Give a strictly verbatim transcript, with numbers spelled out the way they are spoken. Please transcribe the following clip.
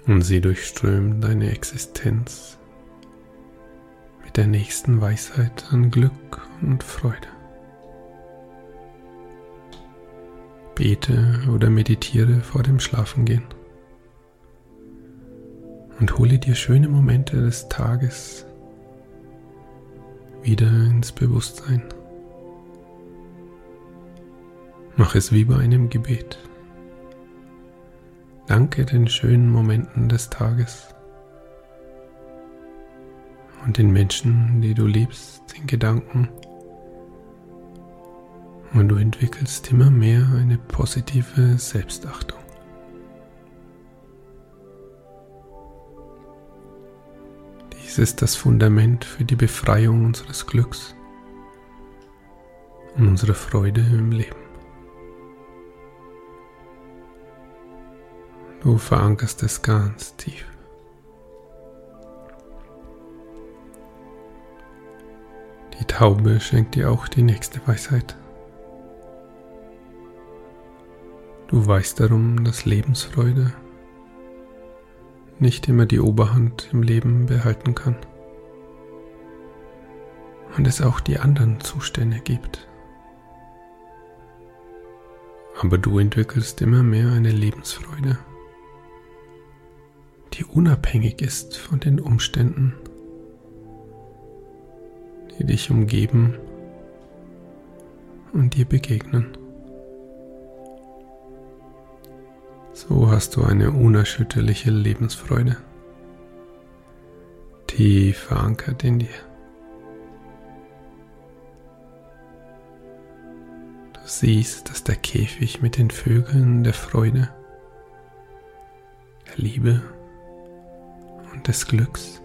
Und sie durchströmt deine Existenz mit der nächsten Weisheit an Glück und Freude. Bete oder meditiere vor dem Schlafengehen und hole dir schöne Momente des Tages wieder ins Bewusstsein. Mach es wie bei einem Gebet. Danke den schönen Momenten des Tages und den Menschen, die du liebst, in Gedanken. Und du entwickelst immer mehr eine positive Selbstachtung. Dies ist das Fundament für die Befreiung unseres Glücks und unserer Freude im Leben. Du verankerst es ganz tief. Die Taube schenkt dir auch die nächste Weisheit. Du weißt darum, dass Lebensfreude nicht immer die Oberhand im Leben behalten kann und es auch die anderen Zustände gibt. Aber du entwickelst immer mehr eine Lebensfreude, die unabhängig ist von den Umständen, die dich umgeben und dir begegnen. So hast du eine unerschütterliche Lebensfreude, tief verankert in dir. Du siehst, dass der Käfig mit den Vögeln der Freude, der Liebe und des Glücks